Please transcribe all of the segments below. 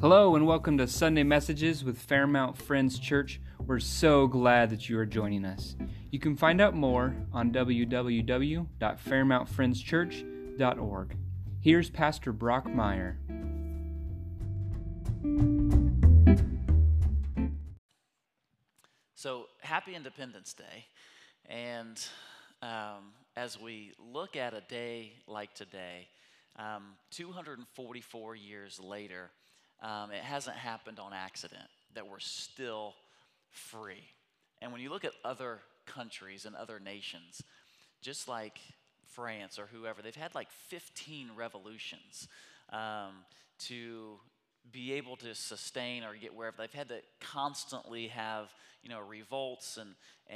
Hello and welcome to Sunday Messages with Fairmount Friends Church. We're so glad that you are joining us. You can find out more on www.fairmountfriendschurch.org. Here's Pastor Brock Meyer. So, happy Independence Day. And as we look at a day like today, 244 years later, it hasn't happened on accident that we're still free. And when you look at other countries and other nations, just like France or whoever, they've had like 15 revolutions to be able to sustain or get wherever. They've had to constantly have, revolts and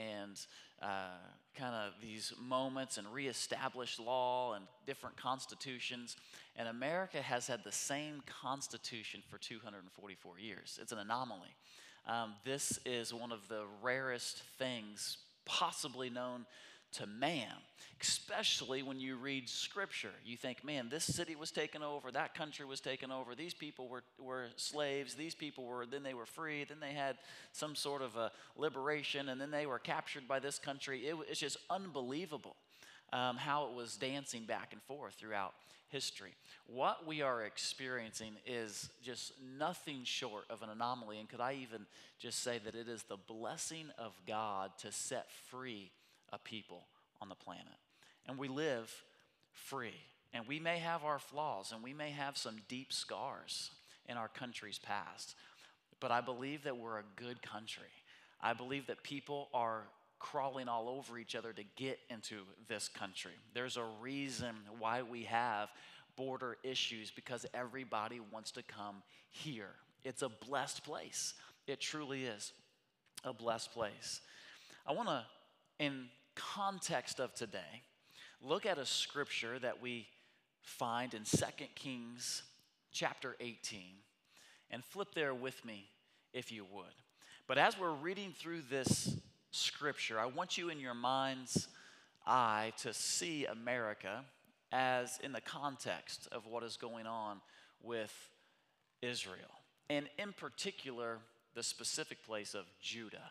kind of these moments and reestablish law and different constitutions. And America has had the same constitution for 244 years. It's an anomaly. This is one of the rarest things possibly known to man, especially when you read Scripture. You think, man, this city was taken over, that country was taken over, these people were slaves, then they were free, then they had some sort of a liberation, and then they were captured by this country. It's just unbelievable how it was dancing back and forth throughout history. What we are experiencing is just nothing short of an anomaly, and could I even just say that it is the blessing of God to set free a people on the planet. And we live free. And we may have our flaws, and we may have some deep scars in our country's past. But I believe that we're a good country. I believe that people are crawling all over each other to get into this country. There's a reason why we have border issues, because everybody wants to come here. It's a blessed place. It truly is a blessed place. I want to, in context of today, look at a scripture that we find in 2 Kings chapter 18, and flip there with me if you would. But as we're reading through this scripture, I want you in your mind's eye to see America as in the context of what is going on with Israel, and in particular the specific place of Judah.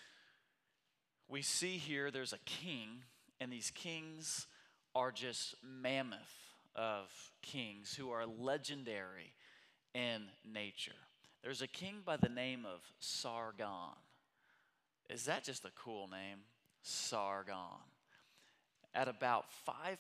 We see here there's a king, and these kings are just mammoth of kings who are legendary in nature. There's a king by the name of Sargon. Is that just a cool name? Sargon. At about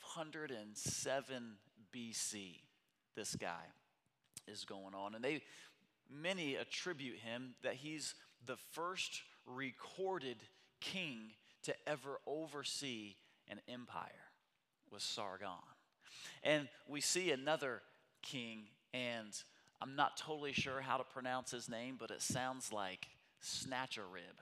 507 BC, this guy is going on. And many attribute him that he's the first recorded king to ever oversee an empire, was Sargon. And we see another king, and I'm not totally sure how to pronounce his name, but it sounds like Snatch-a-rib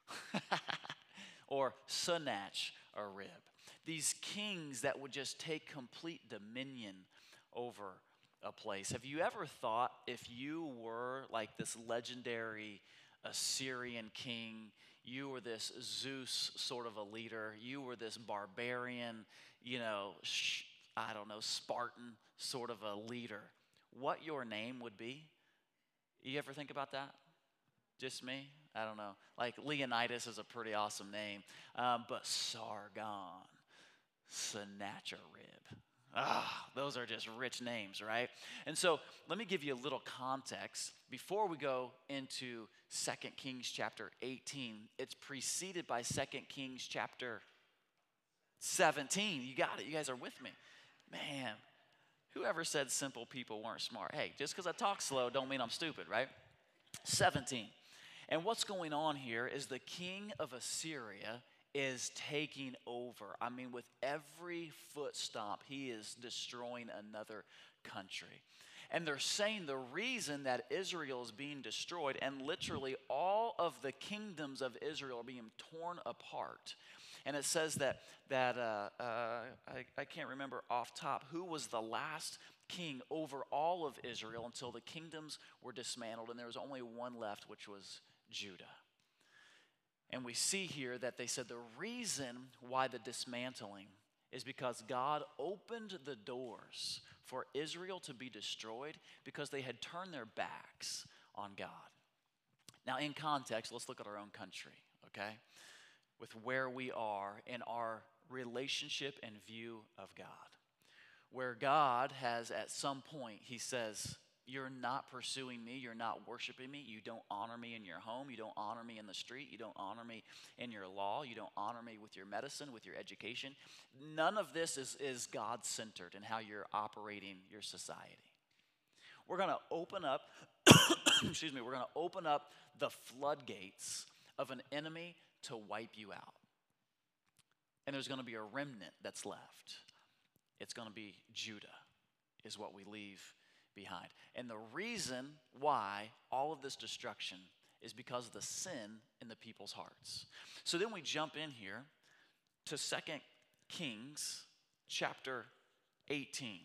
or Sennacherib. These kings that would just take complete dominion over a place. Have you ever thought, if you were like this legendary Assyrian king, you were this Zeus sort of a leader, you were this barbarian, Spartan sort of a leader, what your name would be? You ever think about that? Just me? I don't know. Like Leonidas is a pretty awesome name, but Sargon, Sennacherib. Those are just rich names, right? And so let me give you a little context. Before we go into 2 Kings chapter 18, it's preceded by 2 Kings chapter 17. You got it. You guys are with me. Man, whoever said simple people weren't smart? Hey, just because I talk slow don't mean I'm stupid, right? 17. And what's going on here is the king of Assyria is taking over. I mean, with every foot stomp, he is destroying another country. And they're saying the reason that Israel is being destroyed, and literally all of the kingdoms of Israel are being torn apart. And it says that I can't remember off top who was the last king over all of Israel until the kingdoms were dismantled, and there was only one left, which was Judah. And we see here that they said the reason why the dismantling is because God opened the doors for Israel to be destroyed because they had turned their backs on God. Now, in context, let's look at our own country, okay? With where we are in our relationship and view of God. Where God has, at some point, he says, you're not pursuing me, you're not worshiping me, you don't honor me in your home, you don't honor me in the street, you don't honor me in your law, you don't honor me with your medicine, with your education. None of this is God-centered in how you're operating your society. We're going to open up, excuse me, we're going to open up the floodgates of an enemy to wipe you out. And there's going to be a remnant that's left. It's going to be Judah, is what we leave behind. And the reason why all of this destruction is because of the sin in the people's hearts. So then we jump in here to 2 Kings chapter 18.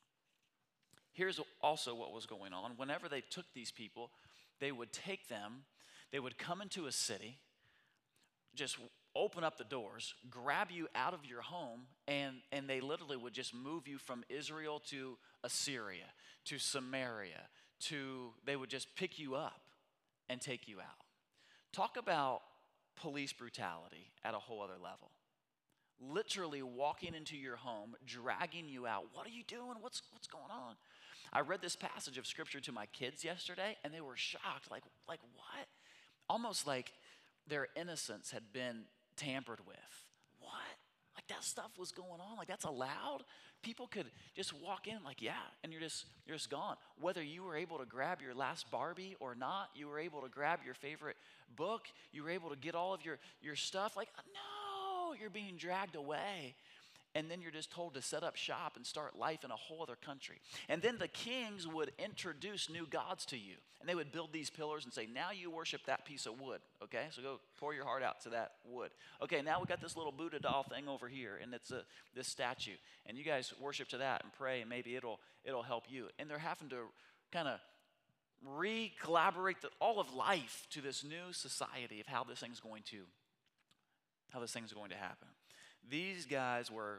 Here's also what was going on. Whenever they took these people, they would take them, they would come into a city, just open up the doors, grab you out of your home, and they literally would just move you from Israel to Assyria, to Samaria, they would just pick you up and take you out. Talk about police brutality at a whole other level. Literally walking into your home, dragging you out. What are you doing? What's going on? I read this passage of scripture to my kids yesterday, and they were shocked. Like what? Almost like their innocence had been tampered with. What? Like that stuff was going on? Like that's allowed? People could just walk in like, yeah, and you're just gone. Whether you were able to grab your last Barbie or not, you were able to grab your favorite book, you were able to get all of your stuff. Like, no, you're being dragged away. And then you're just told to set up shop and start life in a whole other country. And then the kings would introduce new gods to you. And they would build these pillars and say, now you worship that piece of wood, okay? So go pour your heart out to that wood. Okay, now we got this little Buddha doll thing over here, and it's this statue. And you guys worship to that and pray, and maybe it'll help you. And they're having to kind of re-collaborate all of life to this new society of how this thing's going to happen. These guys were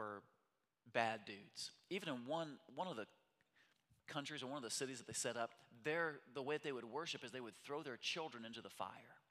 bad dudes. Even in one of the countries or one of the cities that they set up, the way that they would worship is they would throw their children into the fire.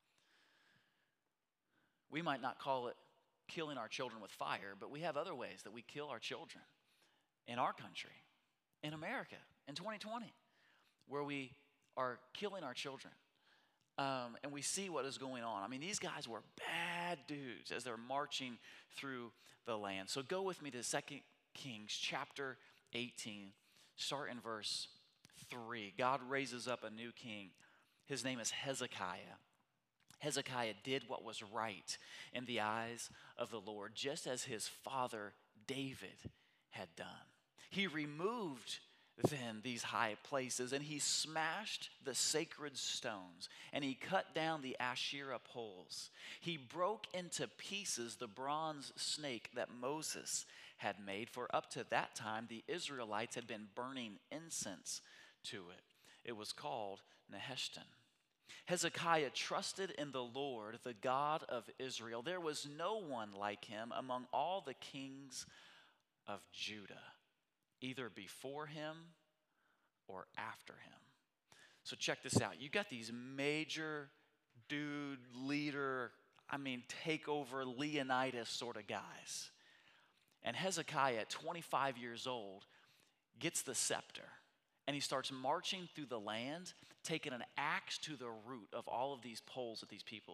We might not call it killing our children with fire, but we have other ways that we kill our children in our country, in America, in 2020, where we are killing our children. And we see what is going on. I mean, these guys were bad dudes as they're marching through the land. So go with me to 2 Kings chapter 18, start in verse 3. God raises up a new king. His name is Hezekiah. Hezekiah did what was right in the eyes of the Lord, just as his father David had done. He removed then these high places, and he smashed the sacred stones, and he cut down the Asherah poles. He broke into pieces the bronze snake that Moses had made, for up to that time the Israelites had been burning incense to it. It was called Nehushtan. Hezekiah trusted in the Lord, the God of Israel. There was no one like him among all the kings of Judah, either before him or after him. So check this out. You got these major dude, leader, takeover Leonidas sort of guys. And Hezekiah, at 25 years old, gets the scepter. And he starts marching through the land, taking an axe to the root of all of these poles that these people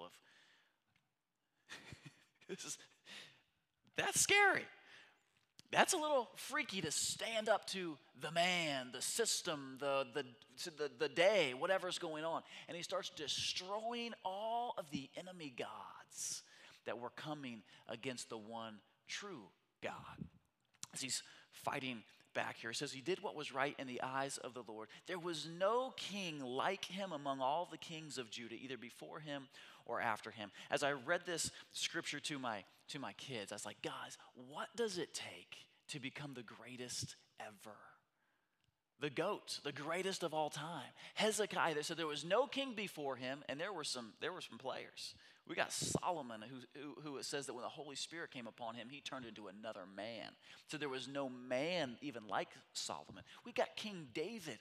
have. That's scary. That's a little freaky to stand up to the man, the system, the day, whatever's going on. And he starts destroying all of the enemy gods that were coming against the one true God. As he's fighting back here, it says he did what was right in the eyes of the Lord. There was no king like him among all the kings of Judah, either before him or after him. As I read this scripture to my kids, I was like, guys, what does it take to become the greatest ever? The GOAT, the greatest of all time. Hezekiah, they said there was no king before him, and there were some players. We got Solomon, who it says that when the Holy Spirit came upon him, he turned into another man. So there was no man even like Solomon. We got King David,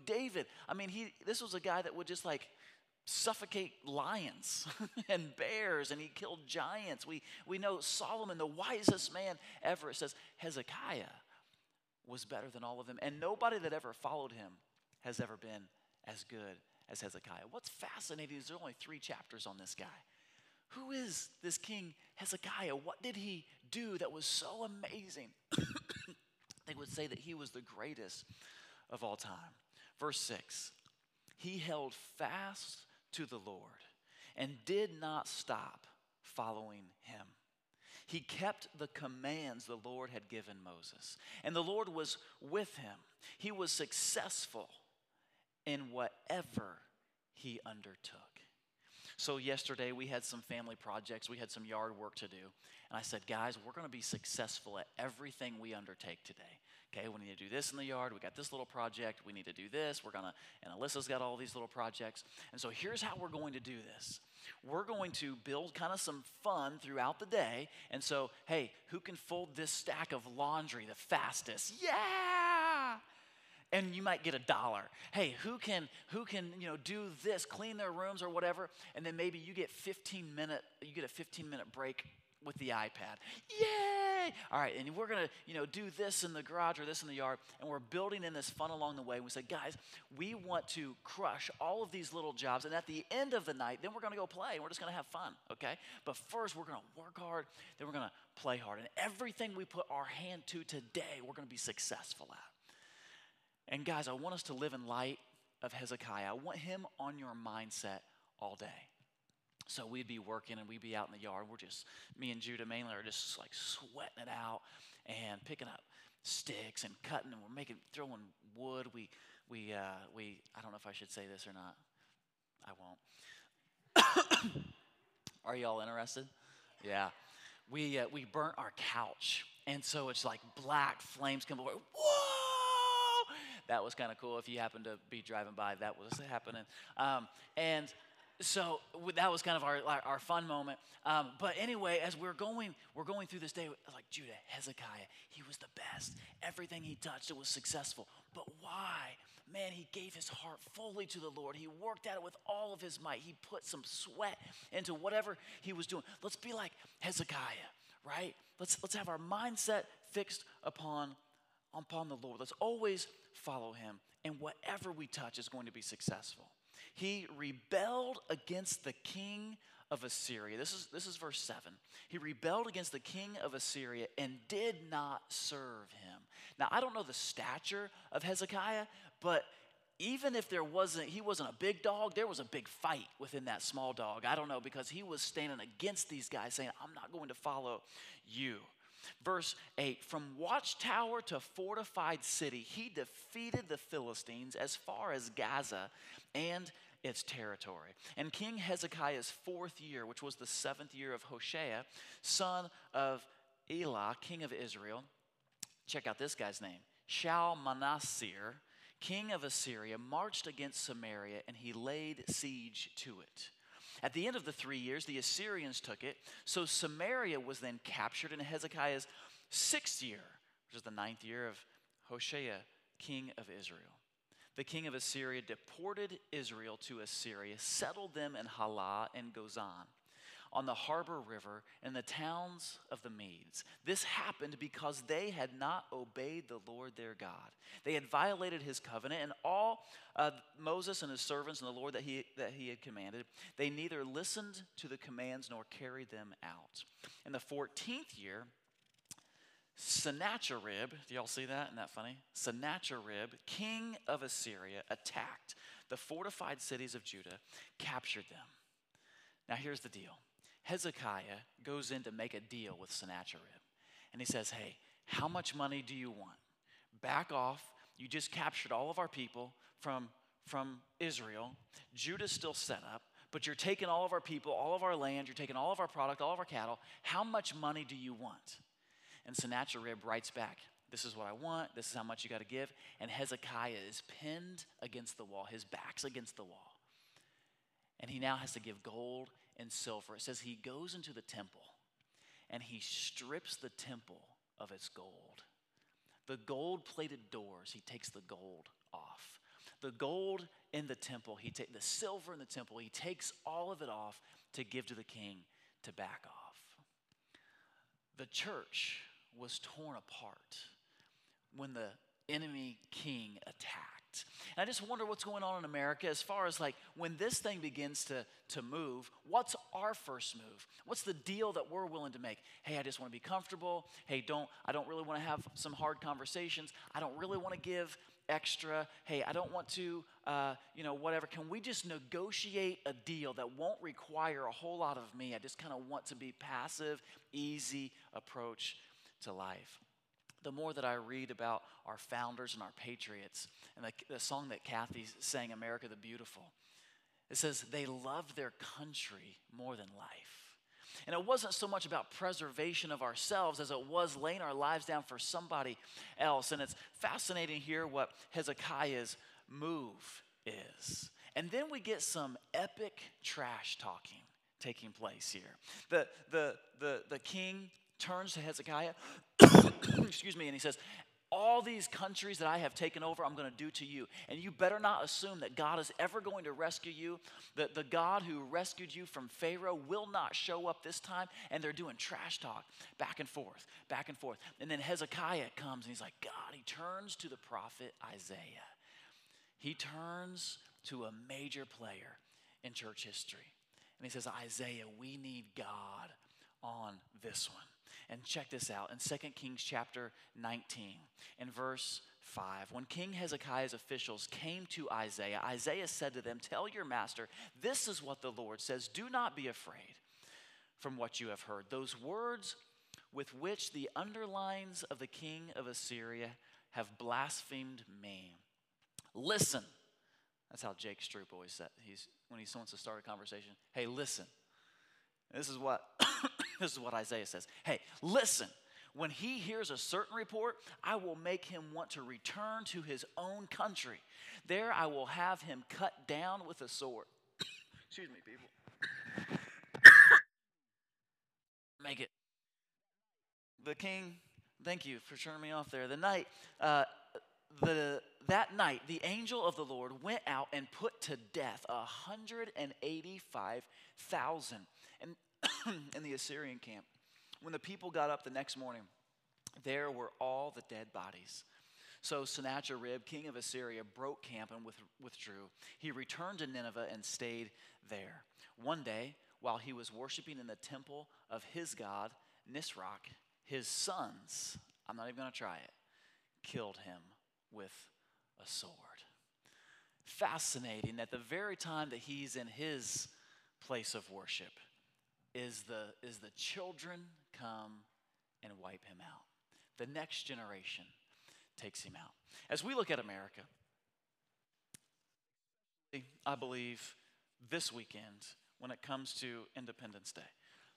this was a guy that would just like suffocate lions and bears, and he killed giants. We know Solomon, the wisest man ever. It says Hezekiah was better than all of them, and nobody that ever followed him has ever been as good as Hezekiah. What's fascinating is there are only 3 chapters on this guy. Who is this King Hezekiah? What did he do that was so amazing? They would say that he was the greatest of all time. Verse 6, he held fast to the Lord and did not stop following him. He kept the commands the Lord had given Moses, and the Lord was with him. He was successful in whatever he undertook. So yesterday we had some family projects. We had some yard work to do. And I said, guys, we're going to be successful at everything we undertake today. Okay, we need to do this in the yard. We got this little project. We need to do this. And Alyssa's got all these little projects. And so here's how we're going to do this. We're going to build kind of some fun throughout the day. And so, hey, who can fold this stack of laundry the fastest? Yeah! And you might get $1. Hey, who can do this, clean their rooms or whatever, and then maybe you get a 15-minute break with the iPad. Yay! All right, and we're gonna do this in the garage or this in the yard, and we're building in this fun along the way. We said, guys, we want to crush all of these little jobs, and at the end of the night, then we're gonna go play, and we're just gonna have fun, okay? But first, we're gonna work hard, then we're gonna play hard, and everything we put our hand to today, we're gonna be successful at. And guys, I want us to live in light of Hezekiah. I want him on your mindset all day. So we'd be working and we'd be out in the yard. Me and Judah mainly are just like sweating it out and picking up sticks and cutting, and we're throwing wood. We I don't know if I should say this or not. I won't. Are y'all interested? Yeah. We burnt our couch, and so it's like black flames come over. Whoa! That was kind of cool. If you happen to be driving by, that was happening. And so that was kind of our fun moment. But anyway, as we're going through this day, like Judah, Hezekiah, he was the best. Everything he touched, it was successful. But why? Man, he gave his heart fully to the Lord. He worked at it with all of his might. He put some sweat into whatever he was doing. Let's be like Hezekiah, right? Let's have our mindset fixed upon the Lord. Let's always follow him, and whatever we touch is going to be successful. He rebelled against the king of Assyria. This is verse 7. He rebelled against the king of Assyria and did not serve him. Now, I don't know the stature of Hezekiah, but even if he wasn't a big dog, there was a big fight within that small dog. I don't know, because he was standing against these guys saying, I'm not going to follow you. Verse 8, from watchtower to fortified city, he defeated the Philistines as far as Gaza and its territory. And King Hezekiah's 4th year, which was the 7th year of Hoshea, son of Elah, king of Israel, check out this guy's name, Shalmaneser, king of Assyria, marched against Samaria, and he laid siege to it. At the end of the 3 years, the Assyrians took it, so Samaria was then captured in Hezekiah's 6th year, which is the 9th year of Hoshea, king of Israel. The king of Assyria deported Israel to Assyria, settled them in Halah and Gozan, on the harbor river and the towns of the Medes. This happened because they had not obeyed the Lord their God. They had violated his covenant, and all Moses and his servants and the Lord that he had commanded, they neither listened to the commands nor carried them out. In the 14th year, Sennacherib, do y'all see that? Isn't that funny? Sennacherib, king of Assyria, attacked the fortified cities of Judah, captured them. Now here's the deal. Hezekiah goes in to make a deal with Sennacherib. And he says, hey, how much money do you want? Back off. You just captured all of our people from Israel. Judah's still set up, but you're taking all of our people, all of our land, you're taking all of our product, all of our cattle. How much money do you want? And Sennacherib writes back, this is what I want, this is how much you got to give. And Hezekiah is pinned against the wall. His back's against the wall. And he now has to give gold and silver. It says he goes into the temple and he strips the temple of its gold. The gold-plated doors, he takes the gold off. The gold in the temple, the silver in the temple, he takes all of it off to give to the king to back off. The church was torn apart when the enemy king attacked. And I just wonder what's going on in America as far as like when this thing begins to move, what's our first move? What's the deal that we're willing to make? Hey, I just want to be comfortable. Hey, I don't really want to have some hard conversations. I don't really want to give extra. Hey, I don't want to, whatever. Can we just negotiate a deal that won't require a whole lot of me? I just kind of want to be passive, easy approach to life. The more that I read about our founders and our patriots, and the song that Kathy sang, America the Beautiful, it says they loved their country more than life. And it wasn't so much about preservation of ourselves as it was laying our lives down for somebody else. And it's fascinating here what Hezekiah's move is. And then we get some epic trash talking taking place here. The king turns to Hezekiah, excuse me, and he says, all these countries that I have taken over, I'm going to do to you. And you better not assume that God is ever going to rescue you. That the God who rescued you from Pharaoh will not show up this time. And they're doing trash talk back and forth, back and forth. And then Hezekiah comes and he's like, God, he turns to the prophet Isaiah. He turns to a major player in church history. And he says, Isaiah, we need God on this one. And check this out, in 2 Kings chapter 19, in verse 5, when King Hezekiah's officials came to Isaiah, Isaiah said to them, tell your master, this is what the Lord says, do not be afraid from what you have heard. Those words with which the underlines of the king of Assyria have blasphemed me. Listen. That's how Jake Stroop always said, when he wants to start a conversation. Hey, listen. This is what this is what Isaiah says. Hey, listen. When he hears a certain report, I will make him want to return to his own country. There I will have him cut down with a sword. Excuse me, people. Make it. The king, thank you for turning me off there. That night, the angel of the Lord went out and put to death 185,000 in the Assyrian camp. When the people got up the next morning, there were all the dead bodies. So Sennacherib, king of Assyria, broke camp and withdrew. He returned to Nineveh and stayed there. One day, while he was worshiping in the temple of his god, Nisroch, his sons, I'm not even going to try it, killed him with a sword. Fascinating that the very time that he's in his place of worship is the children come and wipe him out. The next generation takes him out. As we look at America, I believe this weekend when it comes to Independence Day,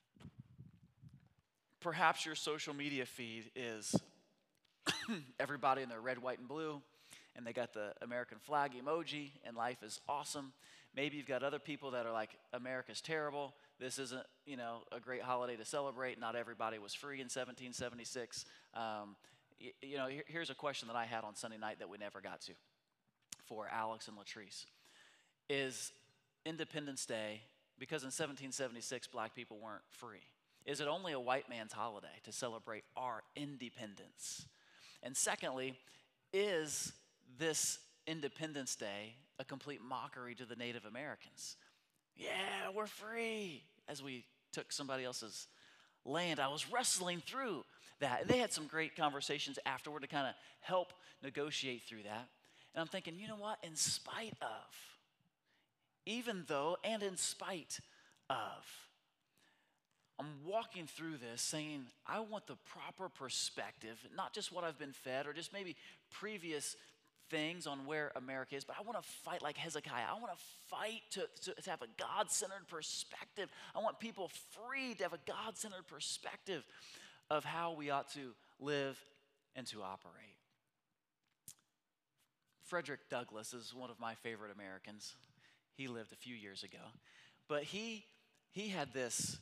perhaps your social media feed is everybody in their red, white, and blue, and they got the American flag emoji, and life is awesome. Maybe you've got other people that are like, America's terrible. This isn't, a great holiday to celebrate. Not everybody was free in 1776. Here's a question that I had on Sunday night that we never got to for Alex and Latrice. Is Independence Day, because in 1776 black people weren't free, is it only a white man's holiday to celebrate our independence? And secondly, is this Independence Day a complete mockery to the Native Americans? Yeah, we're free. As we took somebody else's land, I was wrestling through that. And they had some great conversations afterward to kind of help negotiate through that. And I'm thinking, you know what? In spite of, even though, and in spite of, I'm walking through this saying, I want the proper perspective, not just what I've been fed or just maybe previous things on where America is, but I want to fight like Hezekiah. I want to fight to have a God-centered perspective. I want people free to have a God-centered perspective of how we ought to live and to operate. Frederick Douglass is one of my favorite Americans. He lived a few years ago, but he he had this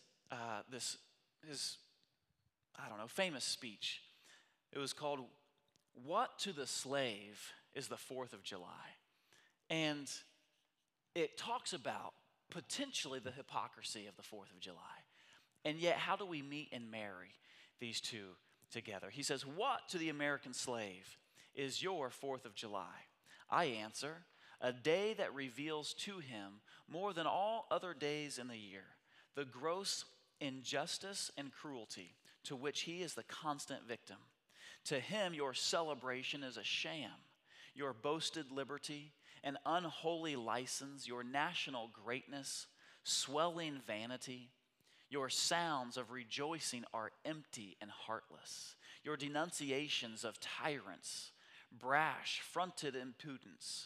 famous speech. It was called, "What to the Slave is the 4th of July?" And it talks about potentially the hypocrisy of the 4th of July. And yet, how do we meet and marry these two together? He says, "What to the American slave is your 4th of July? I answer, a day that reveals to him more than all other days in the year the gross injustice and cruelty to which he is the constant victim. To him, your celebration is a sham, your boasted liberty, an unholy license, your national greatness, swelling vanity. Your sounds of rejoicing are empty and heartless. Your denunciations of tyrants, brash, fronted impudence.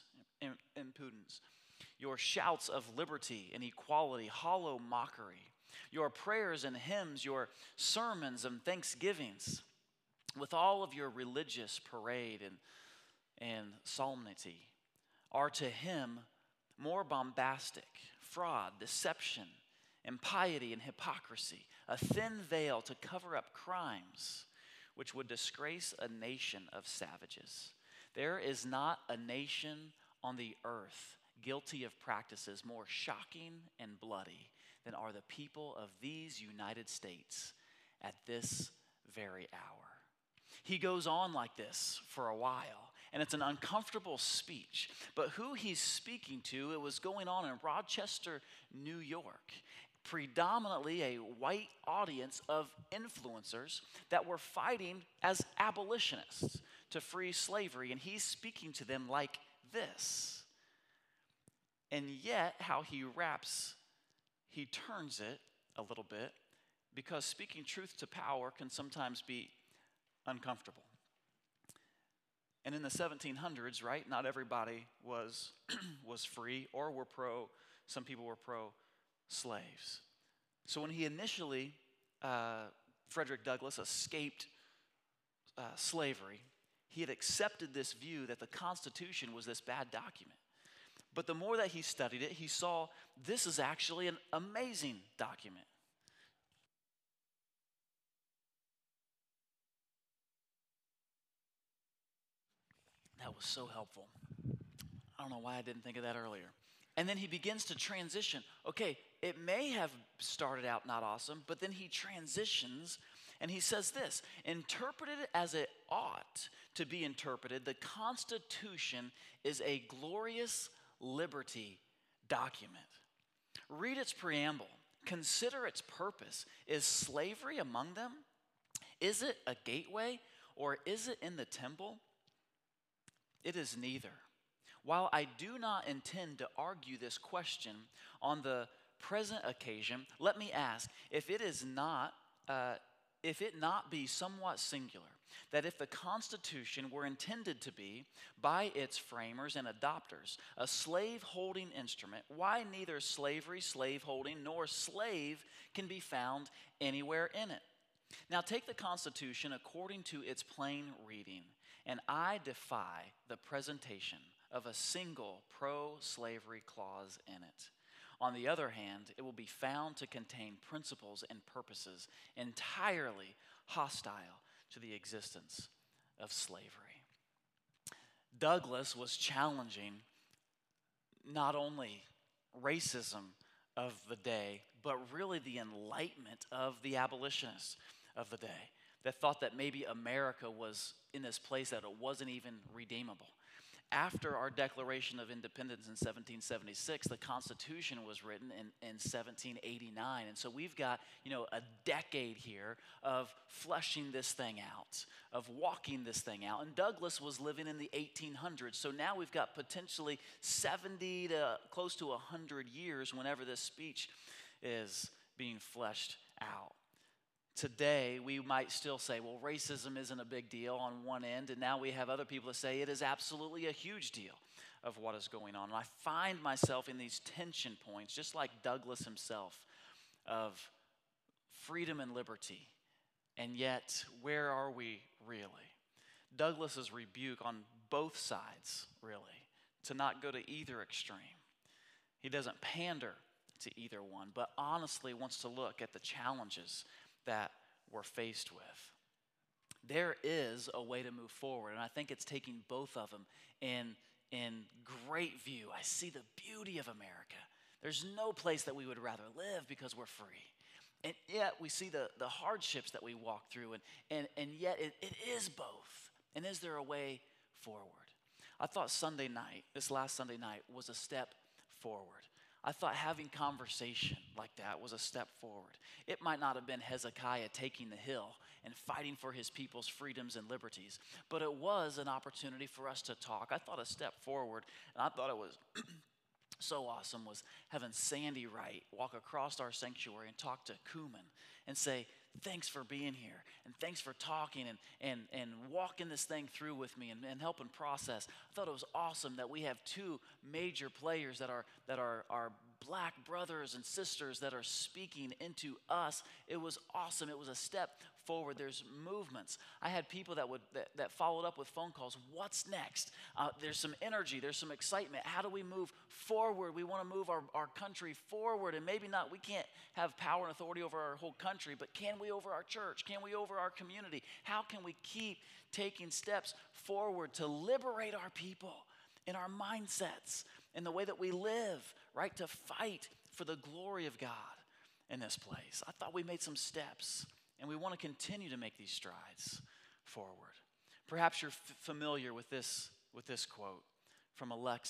Your shouts of liberty and equality, hollow mockery. Your prayers and hymns, your sermons and thanksgivings, with all of your religious parade and solemnity, are to him more bombastic, fraud, deception, impiety, and hypocrisy, a thin veil to cover up crimes which would disgrace a nation of savages. There is not a nation on the earth guilty of practices more shocking and bloody than are the people of these United States at this very hour." He goes on like this for a while, and it's an uncomfortable speech. But who he's speaking to, it was going on in Rochester, New York. Predominantly a white audience of influencers that were fighting as abolitionists to free slavery. And he's speaking to them like this. And yet, how he turns it a little bit, because speaking truth to power can sometimes be uncomfortable. And in the 1700s, right, not everybody was free or some people were pro-slaves. So when he initially, Frederick Douglass, escaped slavery, he had accepted this view that the Constitution was this bad document. But the more that he studied it, he saw this is actually an amazing document. That was so helpful. I don't know why I didn't think of that earlier. And then he begins to transition. Okay, it may have started out not awesome, but then he transitions and he says this: interpreted as it ought to be interpreted, the Constitution is a glorious liberty document. Read its preamble. Consider its purpose. Is slavery among them? Is it a gateway, or is it in the temple? It is neither. While I do not intend to argue this question on the present occasion, let me ask, if it not be somewhat singular, that if the Constitution were intended to be, by its framers and adopters, a slave-holding instrument, why neither slavery, slave-holding, nor slave can be found anywhere in it? Now take the Constitution according to its plain reading, and I defy the presentation of a single pro-slavery clause in it. On the other hand, it will be found to contain principles and purposes entirely hostile to the existence of slavery. Douglass was challenging not only racism of the day, but really the enlightenment of the abolitionists of the day that thought that maybe America was in this place that it wasn't even redeemable. After our Declaration of Independence in 1776, the Constitution was written in 1789. And so we've got, a decade here of fleshing this thing out, of walking this thing out. And Douglass was living in the 1800s. So now we've got potentially 70 to close to 100 years whenever this speech is being fleshed out. Today, we might still say, well, racism isn't a big deal on one end, and now we have other people that say it is absolutely a huge deal of what is going on. And I find myself in these tension points, just like Douglass himself, of freedom and liberty, and yet, where are we really? Douglass's rebuke on both sides, really, to not go to either extreme. He doesn't pander to either one, but honestly wants to look at the challenges that we're faced with. There is a way to move forward, and I think it's taking both of them in great view. I see the beauty of America. There's no place that we would rather live because we're free. And yet we see the hardships that we walk through, and yet it is both. And is there a way forward? I thought this last Sunday night, was a step forward. I thought having conversation like that was a step forward. It might not have been Hezekiah taking the hill and fighting for his people's freedoms and liberties, but it was an opportunity for us to talk. I thought a step forward, and I thought it was so awesome, was having Sandy Wright walk across our sanctuary and talk to Kuman and say, thanks for being here, and thanks for talking and walking this thing through with me and helping process. I thought it was awesome that we have two major players that are black brothers and sisters that are speaking into us. It was awesome. It was a step forward. There's movements. I had people that followed up with phone calls. What's next? There's some energy. There's some excitement. How do we move forward? We want to move our country forward, and maybe not. We can't have power and authority over our whole country, but can we over our church? Can we over our community? How can we keep taking steps forward to liberate our people in our mindsets, in the way that we live, right? To fight for the glory of God in this place. I thought we made some steps, and we want to continue to make these strides forward. Perhaps you're familiar with this quote from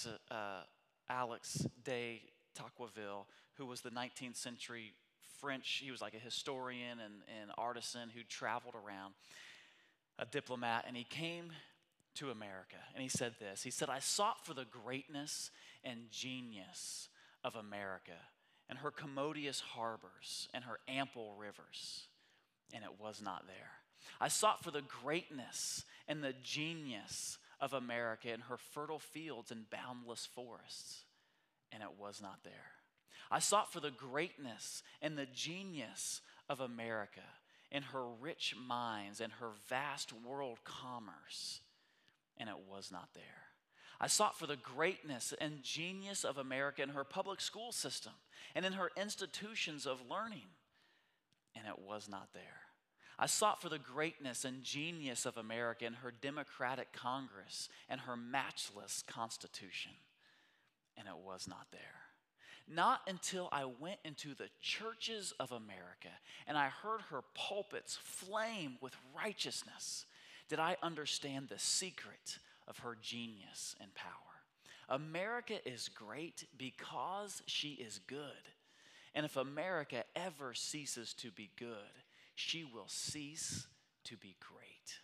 Alex de Tocqueville, who was the 19th century French. He was like a historian and artisan who traveled around, a diplomat, and he came to America, and he said this. He said, I sought for the greatness and genius of America and her commodious harbors and her ample rivers, and it was not there. I sought for the greatness and the genius of America and her fertile fields and boundless forests, and it was not there. I sought for the greatness and the genius of America and her rich mines and her vast world commerce, and it was not there. I sought for the greatness and genius of America in her public school system and in her institutions of learning, and it was not there. I sought for the greatness and genius of America in her democratic Congress and her matchless Constitution, and it was not there. Not until I went into the churches of America and I heard her pulpits flame with righteousness did I understand the secret of her genius and power. America is great because she is good. And if America ever ceases to be good, she will cease to be great.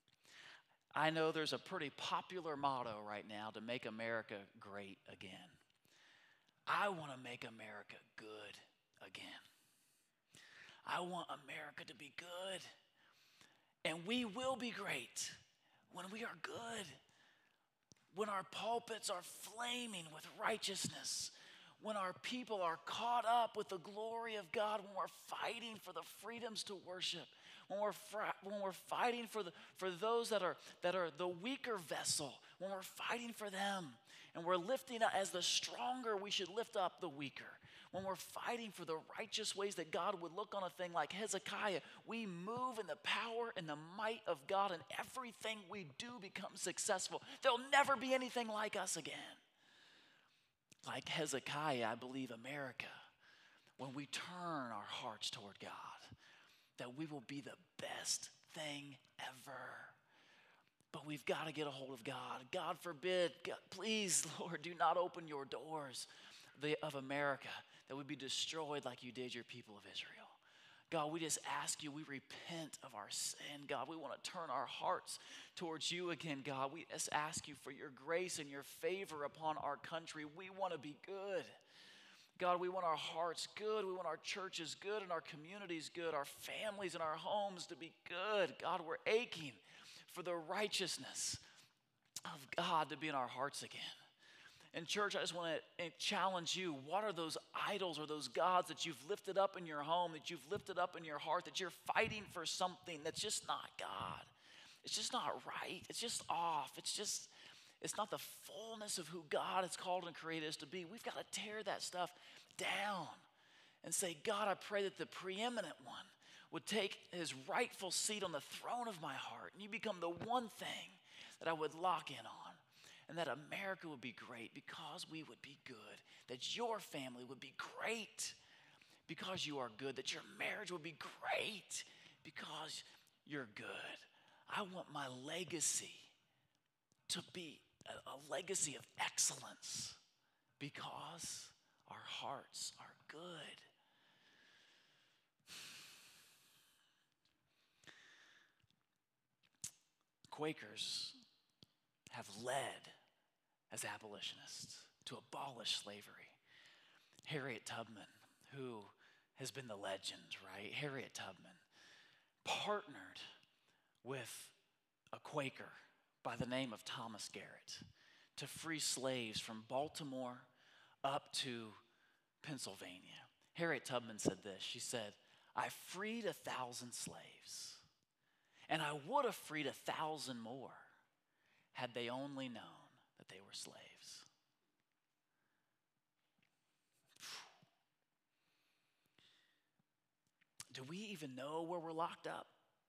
I know there's a pretty popular motto right now to make America great again. I want to make America good again. I want America to be good. And we will be great when we are good. When our pulpits are flaming with righteousness. When our people are caught up with the glory of God. When we're fighting for the freedoms to worship. When we're fighting for those that are the weaker vessel. When we're fighting for them. And we're lifting up, as the stronger, we should lift up the weaker. When we're fighting for the righteous ways that God would look on a thing like Hezekiah, we move in the power and the might of God, and everything we do becomes successful. There'll never be anything like us again. Like Hezekiah, I believe America, when we turn our hearts toward God, that we will be the best thing ever. But we've got to get a hold of God. God forbid, God, please, Lord, do not open your doors of America that would be destroyed like you did your people of Israel. God, we just ask you, we repent of our sin. God, we want to turn our hearts towards you again, God. We just ask you for your grace and your favor upon our country. We want to be good. God, we want our hearts good. We want our churches good and our communities good, our families and our homes to be good. God, we're aching for the righteousness of God to be in our hearts again. And church, I just want to challenge you. What are those idols or those gods that you've lifted up in your home, that you've lifted up in your heart, that you're fighting for something that's just not God? It's just not right. It's just off. It's just, It's not the fullness of who God has called and created us to be. We've got to tear that stuff down and say, God, I pray that the preeminent one would take his rightful seat on the throne of my heart, and you become the one thing that I would lock in on, and that America would be great because we would be good, that your family would be great because you are good, that your marriage would be great because you're good. I want my legacy to be a legacy of excellence because our hearts are good. Quakers have led as abolitionists to abolish slavery. Harriet Tubman, who has been the legend, right? Harriet Tubman partnered with a Quaker by the name of Thomas Garrett to free slaves from Baltimore up to Pennsylvania. Harriet Tubman said this. She said, I freed 1,000 slaves, and I would have freed 1,000 more had they only known that they were slaves. Do we even know where we're locked up?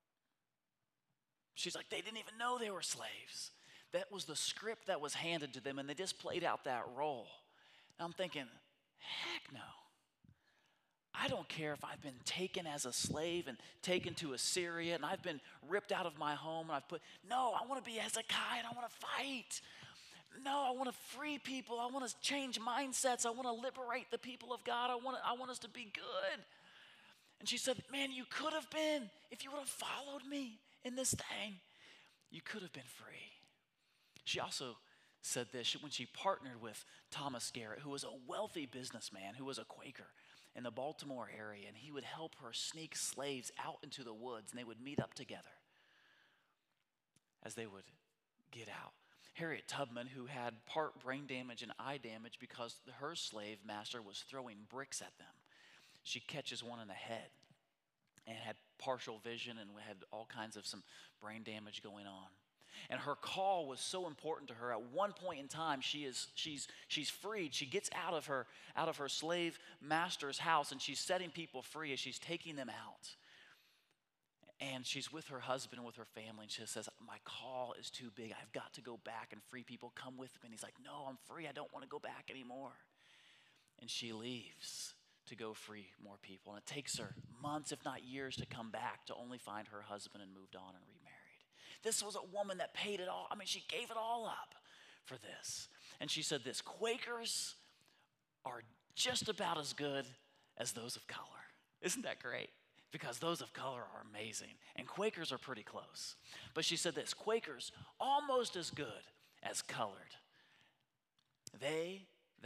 She's like, they didn't even know they were slaves. That was the script that was handed to them, and they just played out that role. And I'm thinking, heck no. I don't care if I've been taken as a slave and taken to Assyria, and I've been ripped out of my home, and no, I want to be Hezekiah, and I want to fight. No, I want to free people. I want to change mindsets. I want to liberate the people of God. I want us to be good. And she said, man, you could have been, if you would have followed me in this thing, you could have been free. She also said this when she partnered with Thomas Garrett, who was a wealthy businessman, who was a Quaker in the Baltimore area, and he would help her sneak slaves out into the woods, and they would meet up together as they would get out. Harriet Tubman, who had part brain damage and eye damage because her slave master was throwing bricks at them. She catches one in the head and had partial vision and had all kinds of some brain damage going on. And her call was so important to her. At one point in time, she's freed. She gets out of her slave master's house, and she's setting people free as she's taking them out. And she's with her husband and with her family, and she says, my call is too big. I've got to go back and free people. Come with me. And he's like, no, I'm free. I don't want to go back anymore. And she leaves to go free more people. And it takes her months, if not years, to come back to only find her husband and moved on and remarried. This was a woman that paid it all. I mean, she gave it all up for this. And she said this, Quakers are just about as good as those of color. Isn't that great? Because those of color are amazing. And Quakers are pretty close. But she said this, Quakers almost as good as colored. They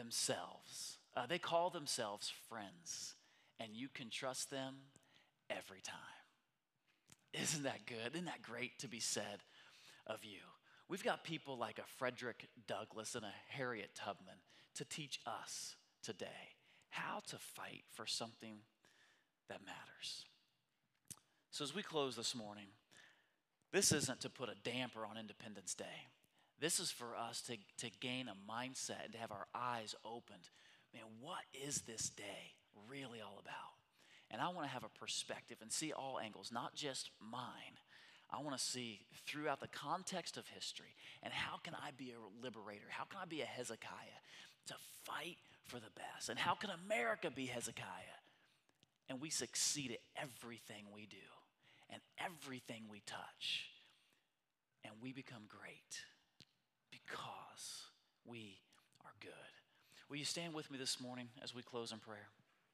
call themselves friends, and you can trust them every time. Isn't that good? Isn't that great to be said of you? We've got people like a Frederick Douglass and a Harriet Tubman to teach us today how to fight for something that matters. So as we close this morning, this isn't to put a damper on Independence Day. This is for us to gain a mindset and to have our eyes opened. Man, what is this day really all about? And I want to have a perspective and see all angles, not just mine. I want to see throughout the context of history, and how can I be a liberator? How can I be a Hezekiah to fight for the best? And how can America be Hezekiah? And we succeed at everything we do and everything we touch. And we become great because we are good. Will you stand with me this morning as we close in prayer?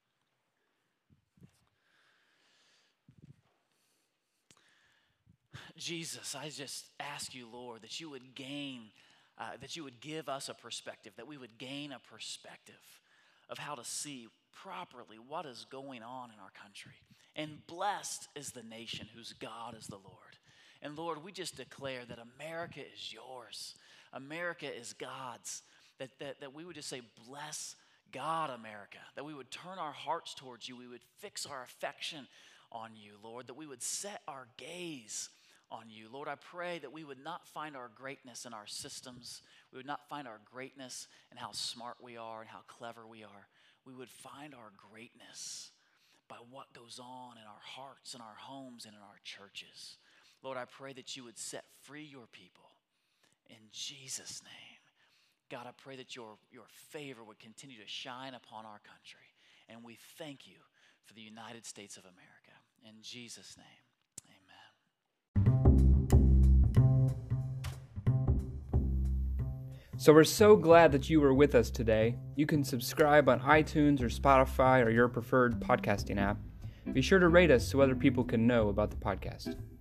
Jesus, I just ask you, Lord, that you would give us a perspective, that we would gain a perspective of how to see properly what is going on in our country. And blessed is the nation whose God is the Lord. And Lord, we just declare that America is yours. America is God's. That we would just say, bless God, America. That we would turn our hearts towards you. We would fix our affection on you, Lord. That we would set our gaze on you. Lord, I pray that we would not find our greatness in our systems. We would not find our greatness in how smart we are and how clever we are. We would find our greatness by what goes on in our hearts, in our homes, and in our churches. Lord, I pray that you would set free your people in Jesus' name. God, I pray that your favor would continue to shine upon our country. And we thank you for the United States of America. In Jesus' name, amen. So we're so glad that you were with us today. You can subscribe on iTunes or Spotify or your preferred podcasting app. Be sure to rate us so other people can know about the podcast.